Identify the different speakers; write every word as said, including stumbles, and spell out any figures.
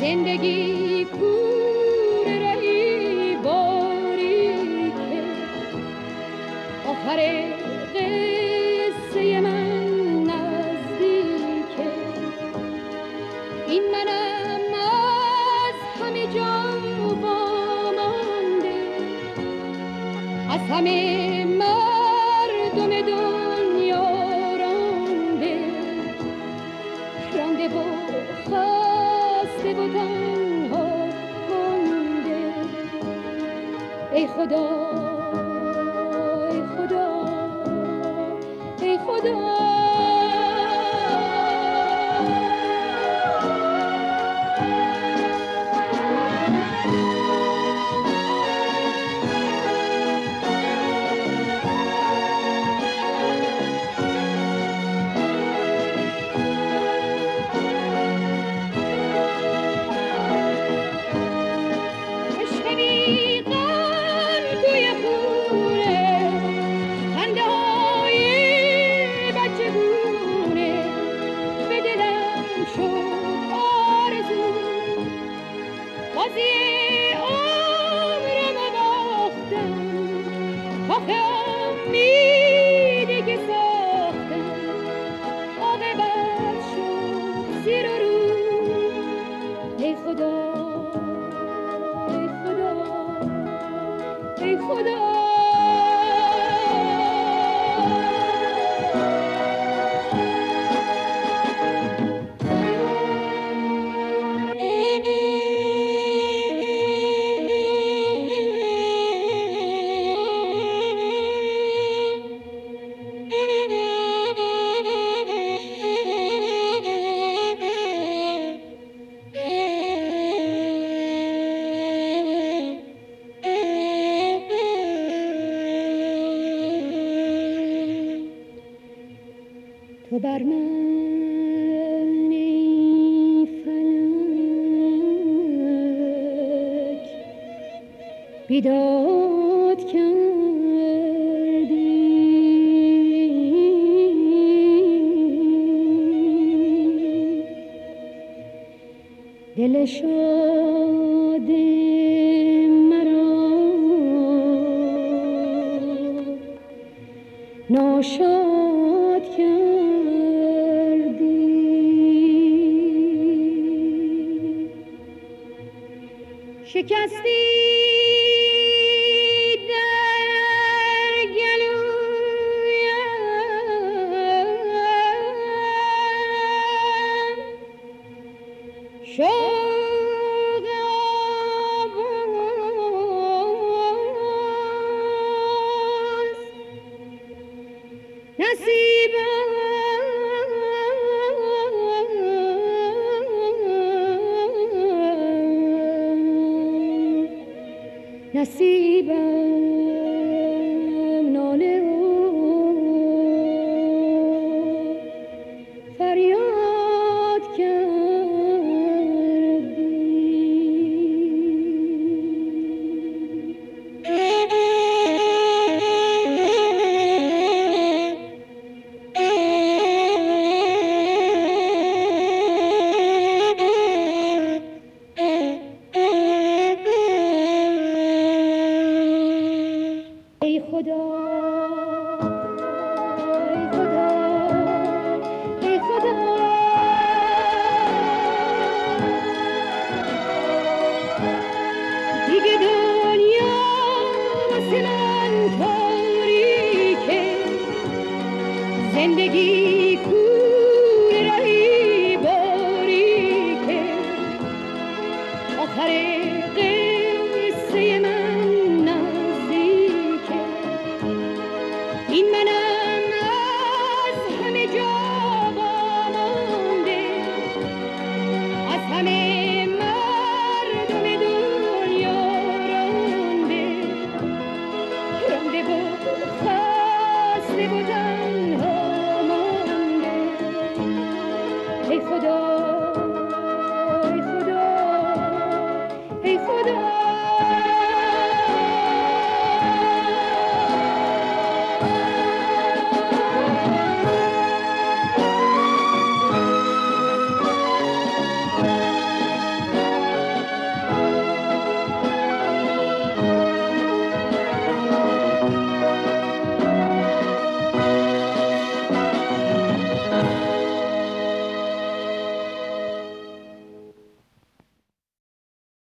Speaker 1: زندگی کوره رهی باریکه، آخر قصه من نزدیکه. این منم از همه جا وامانده، از همه مردم دنیا رانده، رانده و خسته و تنها مانده. ای خدا ای خدا ای خدا. تو بر من ای فلک بیداد کردی، دل شاد مرا ناشاد کردی. شکستی در گلویم شوق آواز، نصیبم نصیبم ناله و فریاد کردی. ای خدا ای خدا ای خدا. دیگه دنیا واسه من تاریکه، زندگی کوره رهی باریکه، آخر قصه من نزدیکه. این منم از همه جا وامانده، از همه مردم دنیا رانده، رانده و خسته و تنها مانده. ای خدا